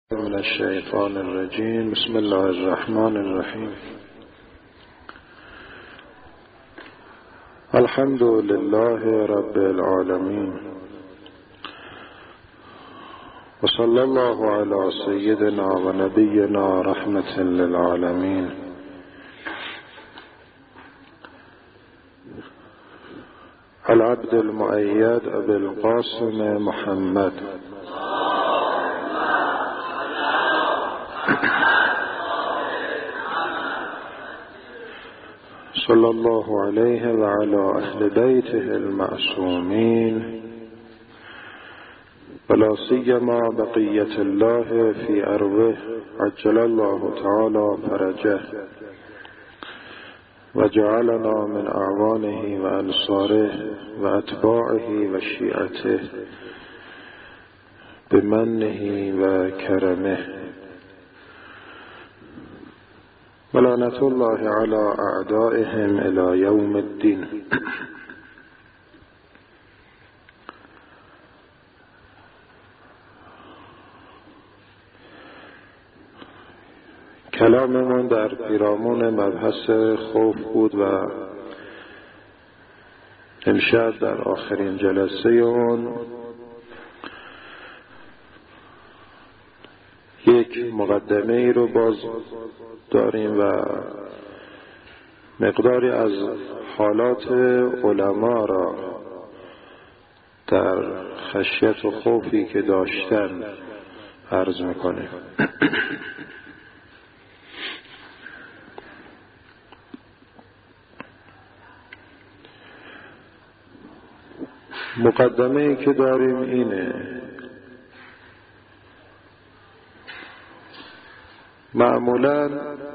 من الشیطان الرجیم. بسم الله الرحمن الرحیم. الحمد لله رب العالمین و صلی الله علی سیدنا و نبینا رحمة للعالمین. العبد المؤید ابی القاسم محمد صلی الله علیه و علی اهل بیته المعصومین ولا سیما بقیة الله فی ارضه عجل الله تعالی فرجه و جعلنا من اعوانه و انصاره و اتباعه و شیعته بمنه و کرمه ولعنة الله على اعدائهم الى یوم الدین. کلاممون در پیرامون مبحث خوف بود و امشب در آخرین جلسه اون یک مقدمه ای رو باز داریم و مقداری از حالات علما را در خشیت و خوفی که داشتن عرض میکنیم. مقدمه ای که داریم اینه: معمولاً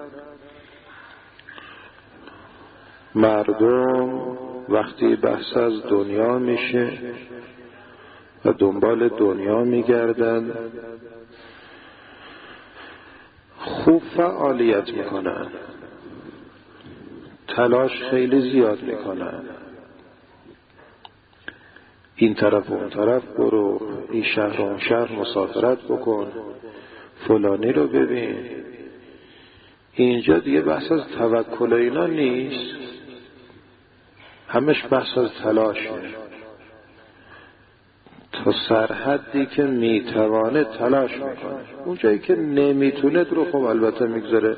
مردم وقتی بحث از دنیا میشه و دنبال دنیا میگردن خوب فعالیت میکنن، تلاش خیلی زیاد میکنن، این طرف و اون طرف برو، این شهر و اون شهر مسافرت بکن، فلانی رو ببین. اینجا دیگه بحث از توکل اینا نیست، همش بحث از تلاشه. تا سرحدی که میتوانه تلاش میکنه، اون جایی که نمیتونه رو خب البته میگذاره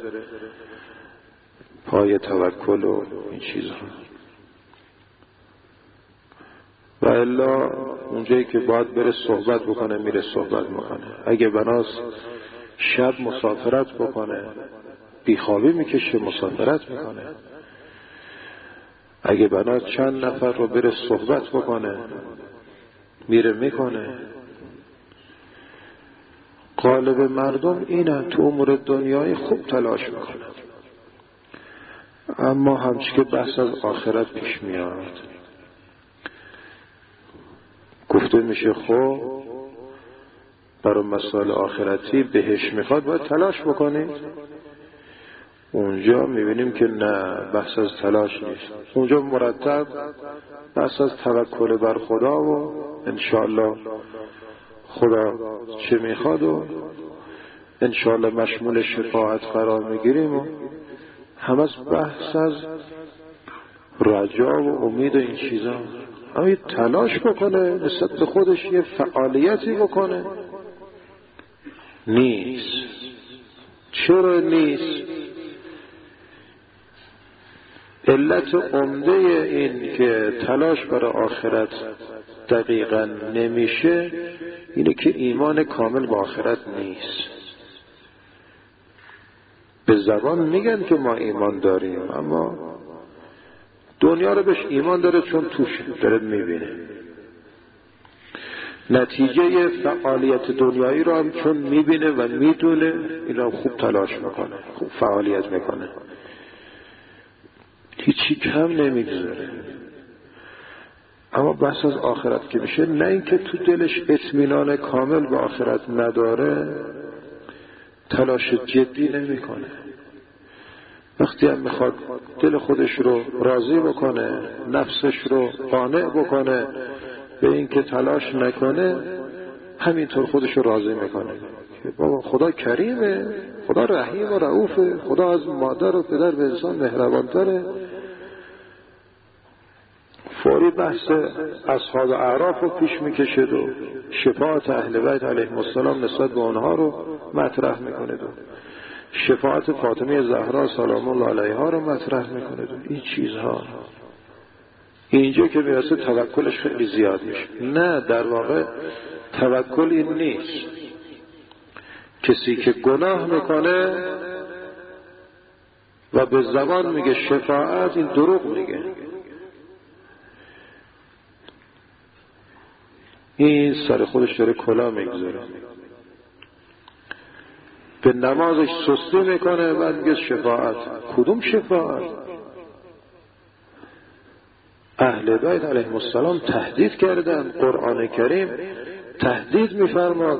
پای توکل و این چیزها، و الا اونجایی که باید بره صحبت بکنه میره صحبت میکنه. اگه بناست شب مسافرت بکنه بیخوابی میکشه مسافرت میکنه. اگه بناست چند نفر رو بره صحبت بکنه میره میکنه. غالب مردم اینه، تو امور دنیای خوب تلاش میکنه، اما همچی که بحث از آخرت پیش میاد گفته میشه خب برای مسائل آخرتی بهش میخواد باید تلاش بکنید. اونجا میبینیم که نه، بحث از تلاش نیست. اونجا مرتب بحث از توکل بر خدا و انشاءالله خدا چه میخواد و انشاءالله مشمول شفاعت قرار میگیریم و هم از بحث از رجا و امید و این چیزا. اما تلاش بکنه نسبت به خودش یه فعالیتی بکنه نیست. چرا نیست؟ علت عمده این که تلاش برای آخرت دقیقاً نمیشه اینه که ایمان کامل به آخرت نیست. به زبان میگن که ما ایمان داریم، اما دنیا رو بهش ایمان داره چون توش داره میبینه. نتیجه فعالیت دنیایی رو هم چون میبینه و میدونه، این رو خوب تلاش میکنه، خوب فعالیت میکنه، هیچی کم نمیگذاره. اما بحث از آخرت که میشه، نه اینکه تو دلش اطمینان کامل به آخرت نداره تلاش جدی نمیکنه. وقتی هم میخواد دل خودش رو راضی بکنه، نفسش رو قانع بکنه به این که تلاش نکنه، همینطور خودش رو راضی میکنه. که بابا خدا کریمه، خدا رحیم و رؤوفه، خدا از مادر و پدر به انسان مهربانتره. فوری بحث اصحاب اعراف رو پیش میکشد و شفاعت اهل بیت علیهم السلام نسبت به آنها رو مطرح میکند و شفاعت فاطمه زهرا سلام الله علیها رو مطرح میکند و این چیزها. اینجا که میرسه توکلش خیلی زیاد میشه. نه، در واقع توکل این نیست. کسی که گناه میکنه و به زبان میگه شفاعت، این دروغ میگه. این سر خودش داره کلا میگذاره، به نمازش سستی میکنه، بعد میگه شفاعت. کدوم شفاعت؟ اهل بیت علیهم السلام تهدید کردن، قرآن کریم تهدید میفرماد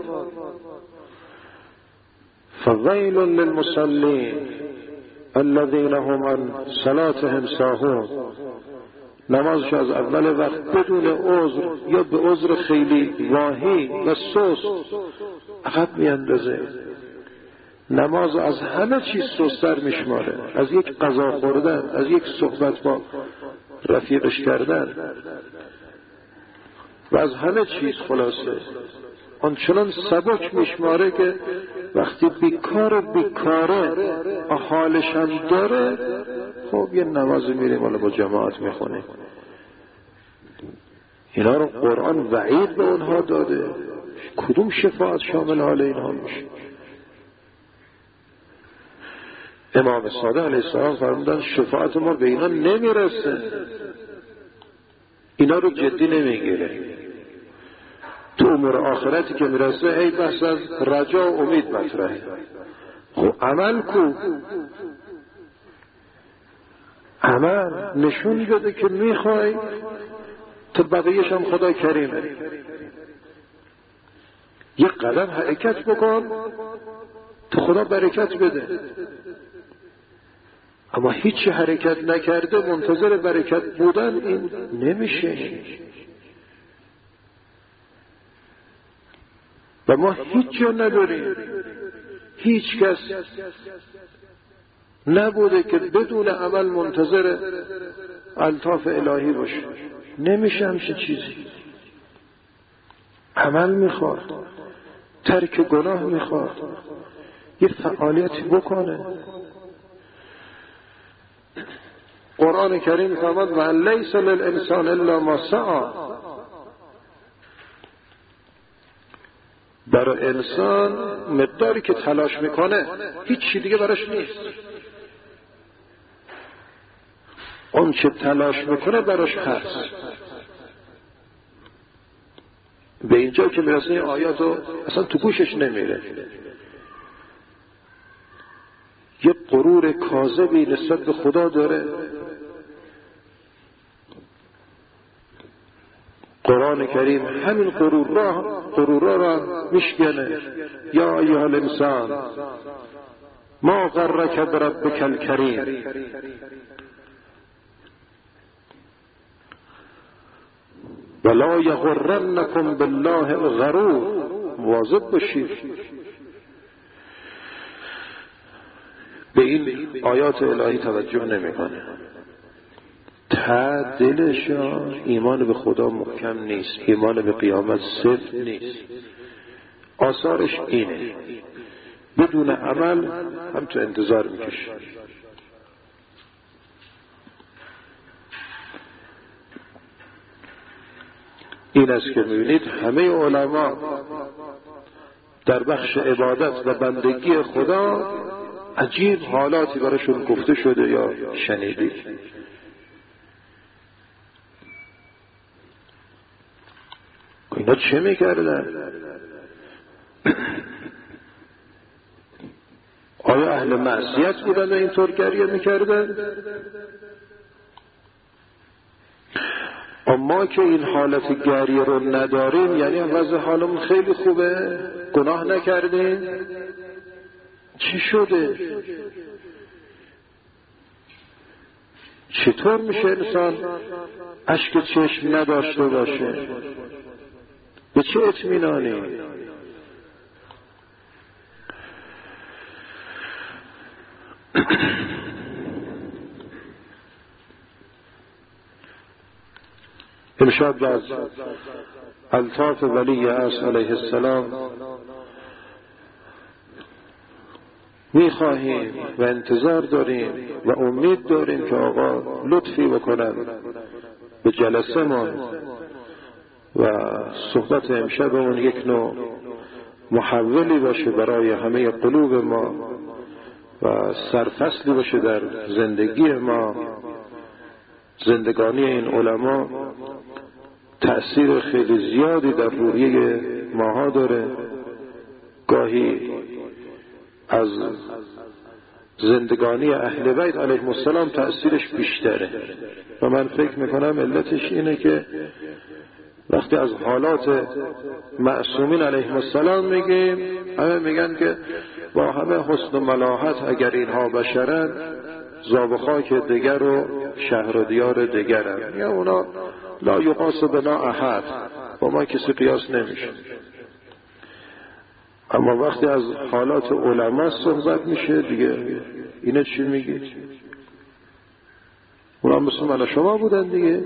فویل للمصلین الذین هم عن صلاتهم ساهون. نمازش از اول وقت بدون عذر یا به عذر خیلی واهی و سست عقب میاندازه. نماز از همه چیز سست‌تر میشماره، از یک غذا خوردن، از یک صحبت با رفیقش کردن و از همه چیز خلاصه آنچنان سبک میشماره که وقتی بیکاره حالش هم داره، خب یه نماز میریم حالا با جماعت میخونه. اینا رو قرآن وعید به اونها داده. کدوم شفاعت شامل حال اینها میشه؟ امام صادق علیه السلام فرمودن شفاعت ما به اینا نمیرسه، اینا رو جدی نمیگیره. تو امور آخرتی که میرسه ای بحث از رجا و امید مطرحه. خب عمل کو؟ عمل نشون بده که میخوای تو بقیه‌ش هم خدا کریمه. یک قدم حرکت بکن تو خدا برکت بده. اما هیچ حرکت نکرده منتظر برکت بودن این نمیشه. و ما هیچ جا نداریم، هیچ کس نبوده که بدون عمل منتظر الطاف الهی باشه. نمیشه همچین چیزی. عمل میخواد، ترک گناه میخواد، یه فعالیتی بکنه. قرآن کریم فرمود و لیس للانسان الا ما سعی. برای انسان مقداری که تلاش میکنه هیچ چی دیگه براش نیست. اون چه تلاش میکنه براش هست. به اینجا که میرسه این آیاتو اصلا تو گوشش نمیره. یه غرور کاذبی نسبت به خدا داره. قرآن کریم همین غرورا را میشکنه. یا ایها الانسان ما غرک بربک الکریم. ولا یغرنکم بالله الغرور. مواظب باشید. به این آیات الهی توجه نمیکنه. ته دلش ایمان به خدا محکم نیست، ایمان به قیامت صفر نیست. آثارش اینه، بدون عمل هم تو انتظار میکشه. این است که میبینید همه علما در بخش عبادت و بندگی خدا عجیب حالاتی براشون گفته شده یا شنیدید. اینا چه میکردن؟ آیا اهل معصیت بودن و اینطور گریه میکردن؟ اما که این حالت گریه رو نداریم، یعنی وضع حالمون خیلی خوبه، گناه نکردیم. چی شده؟ چطور میشه انسان اشک چشم نداشته باشه؟ به چه اطمینانی؟ امشب از الطاف ولی عصر علیه السلام میخواهیم و انتظار داریم و امید داریم که آقا لطفی بکنن به جلسه ما و صحبت امشبمون یک نوع محولی باشه برای همه قلوب ما و سرفصلی باشه در زندگی ما. زندگانی این علما تأثیر خیلی زیادی در روحیه ماها داره. گاهی از زندگانی اهل بیت علیهم السلام تأثیرش بیشتره و من فکر میکنم علتش اینه که وقتی از حالات معصومین علیهم السلام میگیم همه میگن که با همه حسن و ملاحت اگر اینها بشرن زاب و خاک دیگر و شهر و دیار دیگرن، یا اونا لا یقاس بنا احد، با ما کسی قیاس نمیشه. اما وقتی از حالات علما صحبت میشه دیگه اینه چی میگید؟ اونا مثل من و شما بودن دیگه.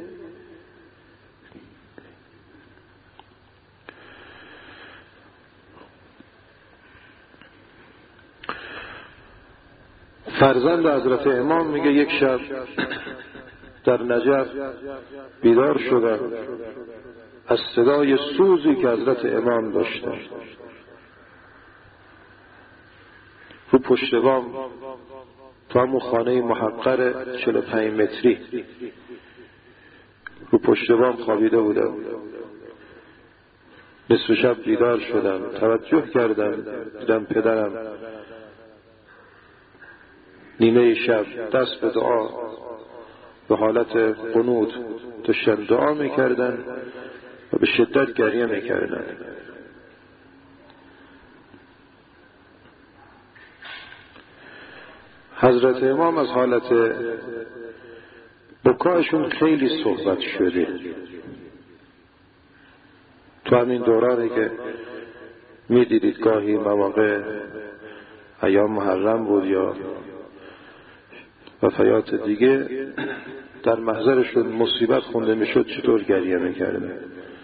فرزند حضرت امام میگه یک شب در نجف بیدار شدم از صدای سوزی که حضرت امام داشتن. رو پشت بام تو همون خانه محقر 45 متری رو پشت بام خوابیده بودم. نصف شب بیدار شدم، توجه کردم دیدم پدرم نیمه شب دست به دعا به حالت قنوت داشتن دعا میکردن و به شدت گریه میکردن. حضرت امام از حالت بکایشون خیلی صحبت شده. تو همین دورانی که میدیدید گاهی مواقع ایام محرم بود یا وفیات دیگه در محضرشون مصیبت خونده میشد چطور گریه میکردن.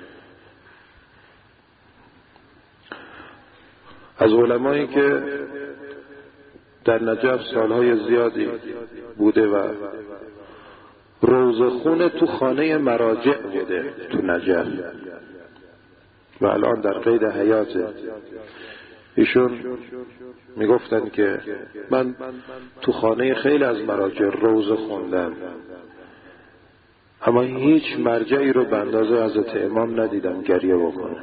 از علمایی که در نجف سالهای زیادی بوده و روزخونه تو خانه مراجع بوده تو نجف و الان در قید حیاته. ایشون میگفتن که من تو خانه خیلی از مراجع روزه خوندم اما هیچ مرجعی رو به اندازه حضرت امام ندیدم گریه بکنه.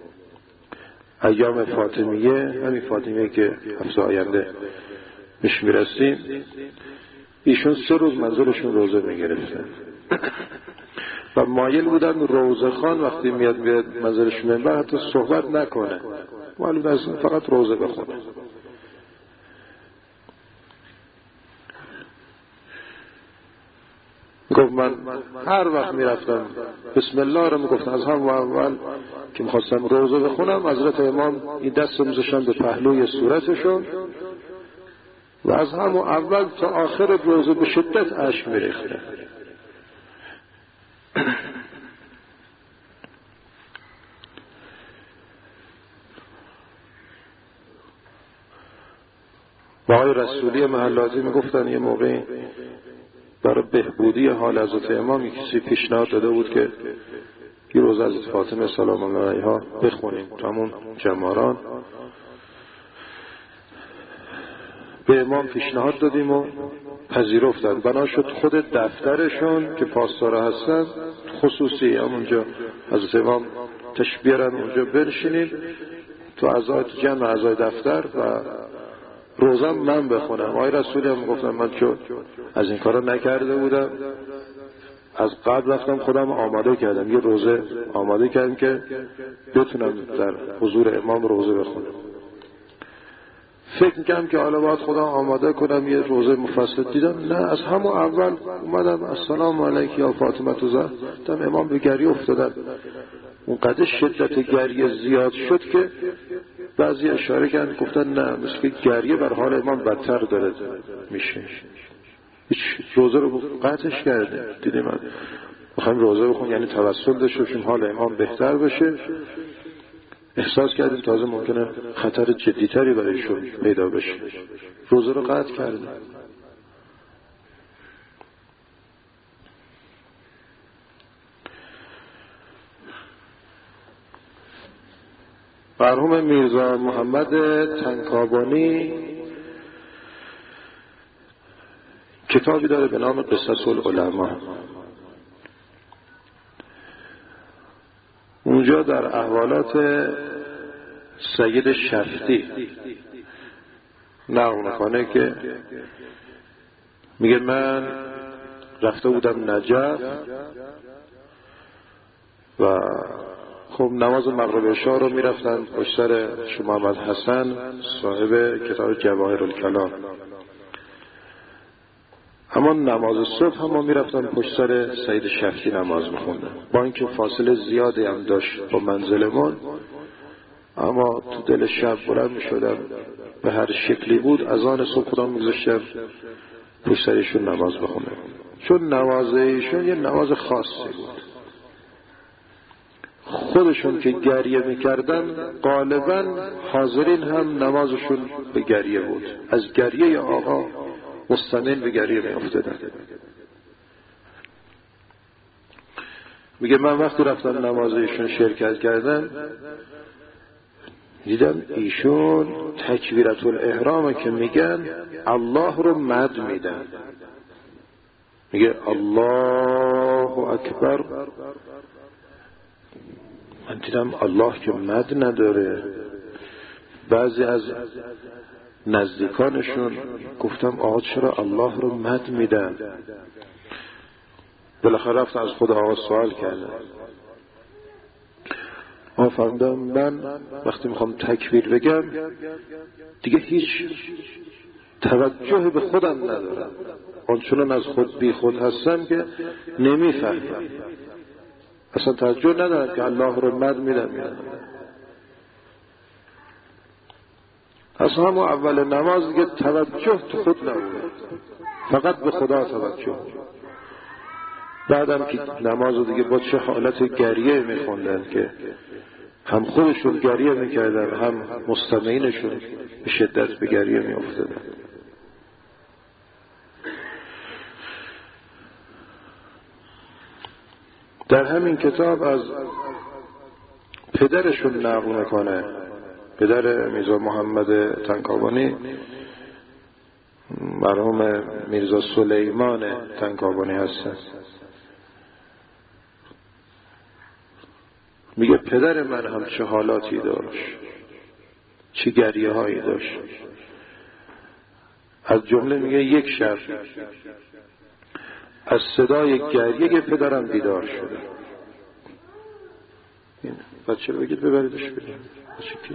ایام فاطمیه، همین فاطمیه که هفته آینده میش میرسیم، ایشون 3 روز منظورشون روزه میگرفتن و مایل بودن روزه خان وقتی میاد منظرش منبر حتی صحبت نکنه، مایل بودن فقط روزه بخونه. گفت من هر وقت میرفتم بسم الله رو میگفتم، از هم اول که میخواستم روزه بخونم حضرت امام این دست رو میذاشتن به پهلوی صورتشون و از همون اول تا آخر روزه به شدت اشک میریخته. و آقای رسولی محلاتی میگفتن یه موقعی برای بهبودی حال حضرت امام کسی پیشنهاد داده بود که یه روز حضرت فاطمه سلام الله علیها بخونیم تو همون جماران. به امام پیشنهاد دادیم و پذیرفتن. بنا شد خود دفترشون که پاسدارا هستن خصوصی همونجا حضرت امام تشبیرن اونجا بنشینیم تو اعضای جمع اعضای دفتر و روزم من بخونم. آقای رسولی هم گفتم من چون از این کارا نکرده بودم از قبل رفتم خودم آماده کردم، یه روزه آماده کردم که بتونم در حضور امام روزه بخونم. فکر میکنم که حالا باید خودم آماده کنم یه روزه مفصل. دیدم نه، از همون اول اومدم السلام علیک یا فاطمه الزهرا دیدم امام به گریه افتادن. اونقدر شدت گریه زیاد شد که بعضی اشاره کردن گفتن نه، مثل که گریه بر حال امام بدتر داره میشه. هیچ روزه رو قطعش کرده. دیدیم من میخوایم روزه بخونیم یعنی توسل داشته باشیم حال امام بهتر بشه، احساس کردیم تازه ممکنه خطر جدیتری برایشون پیدا بشه، روزه رو قطع کردیم. مرحوم میرزا محمد تنکابانی کتابی داره به نام قصص العلماء. اونجا در احوالات سید شفتی نقل میکنه که میگه من رفته بودم نجف و خب نماز مغرب عشا رو میرفتن پشت سر شیخ محمد حسن صاحب کتاب جواهر الکلام، اما نماز صبح هم ما میرفتن پشت سر سید شفتی نماز میخوندن، با اینکه فاصله زیادی هم داشت با منزلمون، اما تو دل شب بلند میشدم به هر شکلی بود اذان صبح خودم میگذاشتم پشت سرشون نماز بخونم، چون نماز ایشون یه نماز خاصی بود. خودشون که گریه میکردن غالبا حاضرین هم نمازشون به گریه بود، از گریه آقا مستمر به گریه میافتادن. میگه من وقتی رفتم نماز ایشون شرکت کردم دیدم ایشون تکبیرت الاحرام که میگن الله رو مد میدن، میگه الله اکبر. من دیدم الله که مد نداره. بعضی از نزدیکانشون گفتم آقا چرا الله رو مد میدن؟ بالاخره رفتم از خود آقا سوال کردم. آقا فهمیدم من وقتی میخوام تکبیر بگم دیگه هیچ توجه به خودم ندارم، آنچنان از خود بی خود هستم که نمیفهمم، اصلا توجه ندارم که الله رو مد میدم. اصلا همون اول نماز دیگه توجه تو خود نبود، فقط به خدا توجه. بعدم که نماز رو دیگه با چه حالت گریه میخوندن که هم خودشون گریه میکردن هم مستمعینشون به شدت به گریه میافتادن. در همین کتاب از پدرشون نقل میکنه، پدر میرزا محمد تنکابانی مرحوم میرزا سلیمان تنکابانی هستن. میگه پدر من هم چه حالاتی داشت، چه گریه هایی داشت. از جمله میگه یک شب از صدای گریه پدرم بیدار شده. این بچه بگید ببریدش بریم. بچه کی؟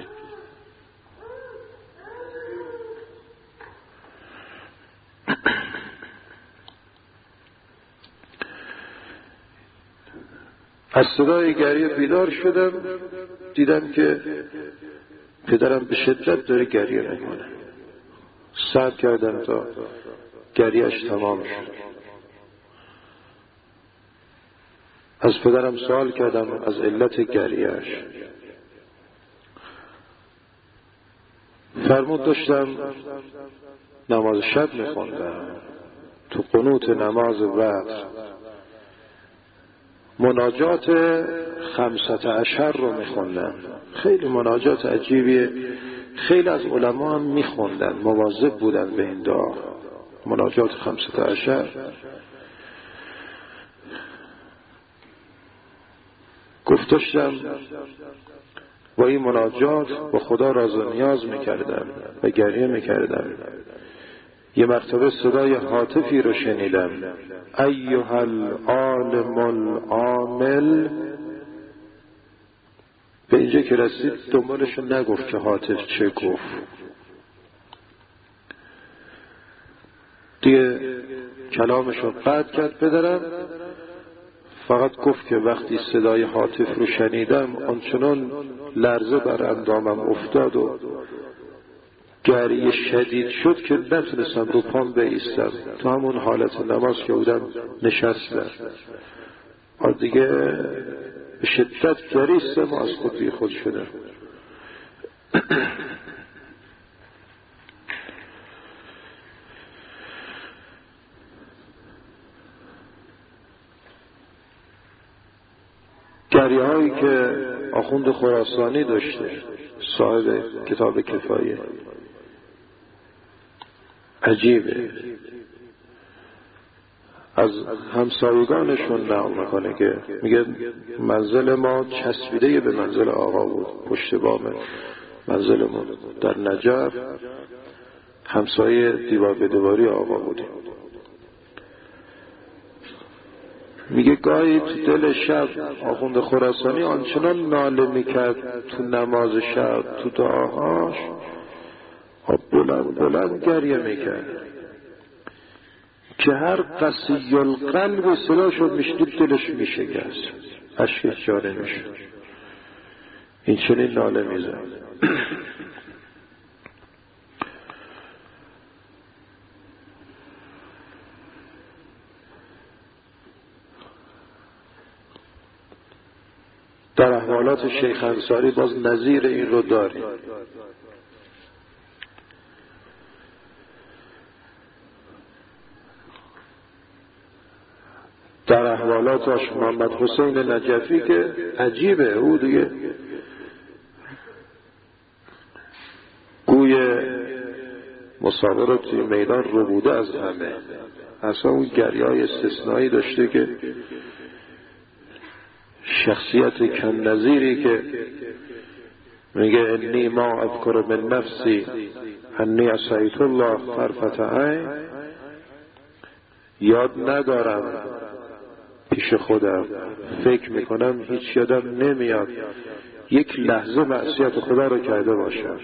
از صدای گریه بیدار شدم، دیدم که پدرم به شدت داره گریه میکنه. صبر کردم تا گریهش تمام شد. از پدرم سوال کردم از علت گریهش. فرمود داشتم نماز شب میخوندم، تو قنوت نماز وتر مناجات 15 رو میخوندن. خیلی مناجات عجیبیه، خیلی از علما هم میخوندن، مواظب بودن به این دعا. مناجات 15 گفتشتم با این مناجات با خدا راز و نیاز میکردم و گریه میکردم. یه مرتبه صدای هاتفی رو شنیدم، ایها العالم العامل. به اینجا که رسید دنبالش نگفت که هاتف چه گفت، دیگه کلامش رو قطع کرد پدرم. فقط گفت که وقتی صدای هاتف رو شنیدم آنچنان لرزه بر اندامم افتاد و گریه شدید شد که نتونستم رو پام بایستم. تو همون حالت نماز که بودم نشستم دیگه به شدت گریستم و از خود بی خود شدم. گریه هایی که آخوند خراسانی داشته، صاحب کتاب کفایه، عجیبه. از همسایگانشون نقل میکنه که میگه منزل ما چسبیده به منزل آقا بود، پشت بام منزلمون در نجف همسایه دیوار به دیواری آقا بودیم. میگه گاهی تو دل شب آخوند خراسانی آنچنان ناله میکرد تو نماز شب، تو دعاهاش بلند بلند گریه میکرد که هر قسی القلب صدا شد میشنید دلش میشکست، اشکش جاری میشد. این چنین ناله میزد. در احوالات شیخ انصاری باز نظیر این رو داریم. در احوالاتش محمد حسین نجفی که عجیبه، او دیگه گوی مسابقه توی میدان رو بوده از همه. اصلا اون گریه‌های استثنایی داشته که شخصیت کم نظیری که میگه انی ما اذکر من نفسی انی عصیت الله طرفة عین، یاد ندارم پیش خودم، فکر میکنم هیچ یادم نمیاد یک لحظه معصیت خدا رو کرده باشم.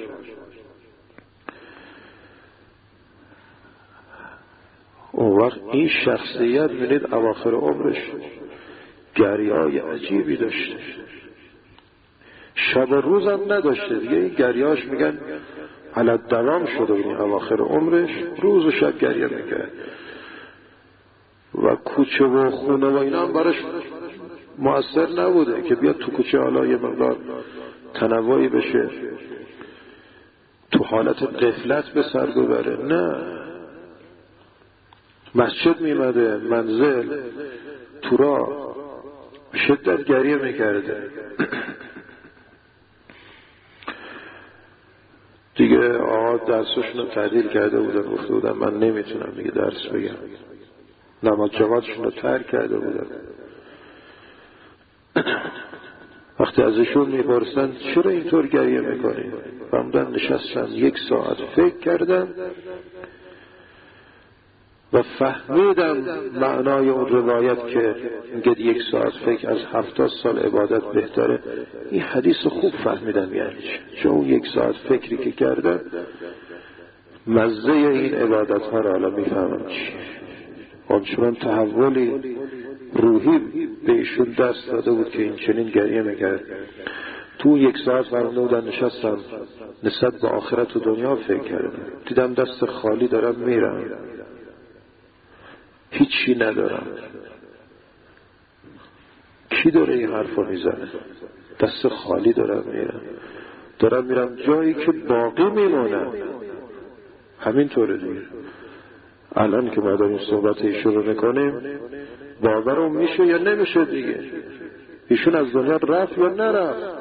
اون وقت این شخصیت ببینید اواخر عمرش گریه‌های عجیبی داشته، شب و روزم نداشته دیگه. این گریه‌اش میگن علت دوام شده. این اواخر عمرش روز و شب گریه میکرد و کوچه و خونه و اینا هم براش مؤثر نبوده که بیاد تو کوچه حالا یه مقدار تنوعی بشه، تو حالت غفلت به سر ببره. نه، مسجد میمده، منزل، تو راه شدت گریه میکرده. دیگه آقا درسشون رو تعدیل کرده بودن، گفته بودن من نمیتونم دیگه درس بگم، نماز جماعتشون رو ترک کرده بودن. وقتی ازشون میپرسن چرا اینطور گریه میکنی، فرمودن نشستن 1 ساعت فکر کردن و فهمیدم معنای اون روایت که میگه 1 ساعت فکر از 70 سال عبادت بهتره. این حدیث خوب فهمیدم یعنی چون اون 1 ساعت فکری که کردم مزه این عبادت ها رو حالا میفهمم چیه. آنچنان تحولی روحی به ایشون دست داده بود که این چنین گریه میکرد. تو 1 ساعت فرموده بودن نشستم نسبت به آخرت و دنیا فکر کردم، دیدم دست خالی دارم میرم، هیچی ندارم. کی داره این حرف رو میزنه؟ دست خالی دارم میرم جایی که باقی میمونم. همینطوره دیگه. الان که ما داریم صحبت ایشون رو میکنیم باورم میشه یا نمیشه دیگه؟ ایشون از دنیا رفت یا نرفت؟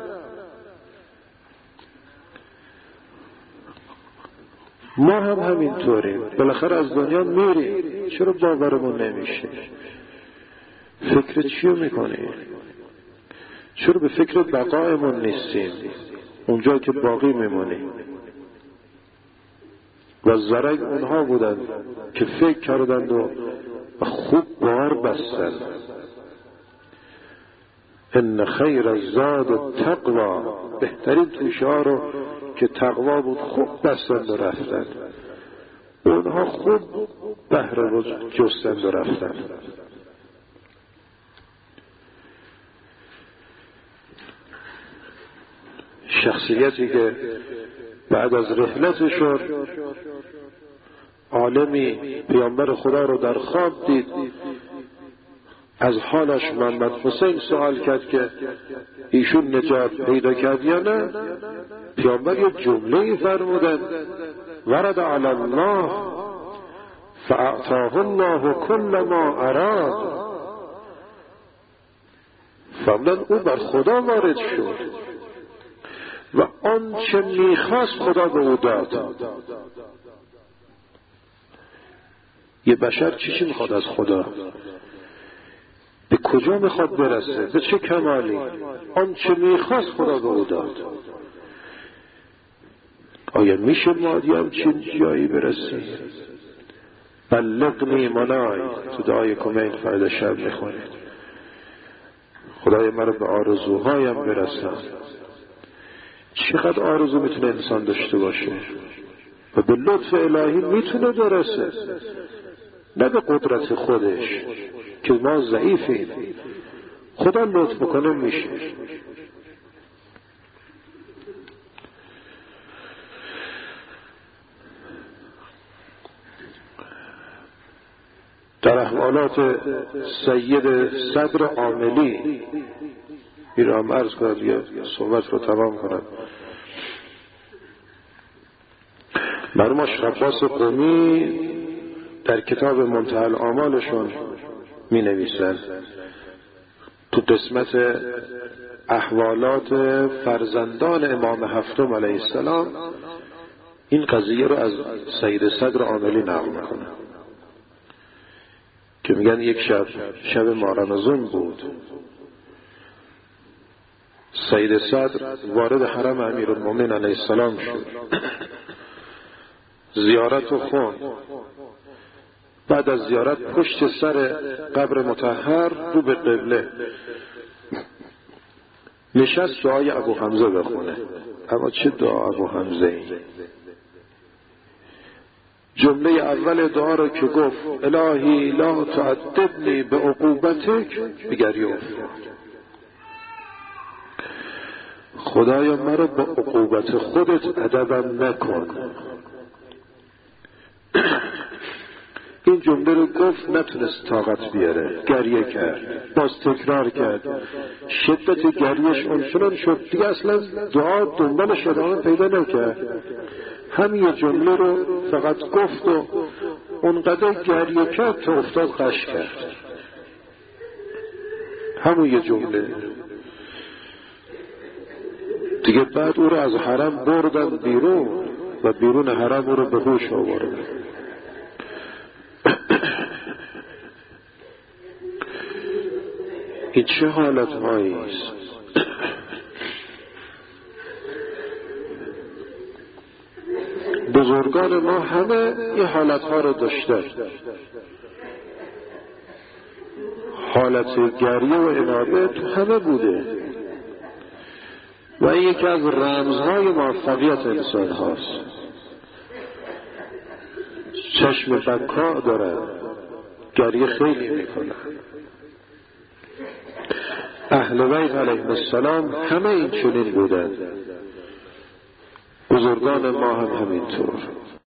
ما هم همینطوریم، بالاخره از دنیا میریم. چرا باورمون نمیشه؟ فکر چیو میکنیم؟ چرا به فکر بقایمون نیستیم اونجا که باقی میمونیم؟ و زرگ اونها بودن که فکر کردند و خوب بار بستند. ان خیر الزاد التقوی، بهترین توشه ها رو که تقوا بود خوب بستند و رفتند. اونها خوب بهره رو جستند و رفتند. شخصیتی که بعد از رحلتشون عالمی پیامبر خدا رو در خواب دید، از حالش محمد حسین سوال کرد که ایشون نجات پیدا کرد یا نه. پیامبر یه جمله فرمودن: ورد علی الله فاعطاه الله کل ما اراد. فرمودن او بر خدا وارد شد و آنچه میخواست خدا به او داد. یه بشر چی میخواد از خدا؟ به کجا میخواد برسه؟ به چه کمالی؟ آنچه میخواست خدا به او داد. آیا میشه ما همچین جایی برسیم؟ بلغنی منای، تو دعای کمین فردا شب میخونید: خدای مرا به آرزوهایم برسان. چقدر آرزو میتونه انسان داشته باشه و به لطف الهی میتونه برسه، نه به قدرت خودش که ما ضعیفیم. خدا لطف بکنه میشه. در احوالات سید صدر عاملی میرم عرض کنم یا صحبت رو تمام کنم. مرحوم اشرف عباس قمی در کتاب منتهی الآمالشون می نویسن تو قسمت احوالات فرزندان امام هفتم علیه السلام این قضیه رو از سید صدر عاملی نقل میکنه که میگن یک شب ماه رمضان بود، سید صدر وارد حرم امیرالمومنین علیه السلام شد، زیارت و خون. بعد از زیارت پشت سر قبر مطهر رو به قبله نشست دعای ابو حمزه بخونه. اما چه دعا ابو حمزه ای؟ جمله اول دعا رو که گفت: الهی لا تعذبنی به عقوبتک بگریوف، خدایا مرا با عقوبت خودت ادبم نکن. این جمله رو گفت، نتونست طاقت بیاره، گریه کرد، باز تکرار کرد. شدت گریهش اونچنان شد دیگه اصلا دعا دنبالش ادامه پیدا نکرد. همین جمله رو فقط گفت و اونقدر گریه کرد تا افتاد غش کرد. همون یه جمله دیگه. بعد او رو از حرم بردن بیرون و بیرون حرم او رو به هوش آوردن. این چه حالت هایی است؟ بزرگان ما همه این حالت ها رو داشتن. حالت گریه و انابه تو همه بوده و این یکی از رمزهای موفقیت انسان هاست. چشم بکا دارن، گریه خیلی میکنن. اهل بیت علیهم السلام همه این چنین بودن، بزرگان ما هم همینطور.